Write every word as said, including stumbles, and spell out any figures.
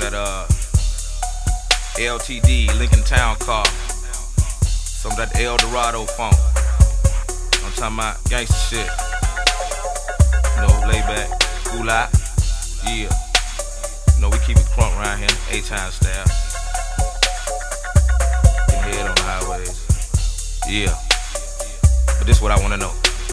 that uh L T D, Lincoln Town Car. Some of that El Dorado funk. I'm talking about gangsta shit. You know, lay back, cool out. Yeah. You know, we keep it crunk around here, A-Town style. Get head on the highways. Yeah. But this is what I wanna know.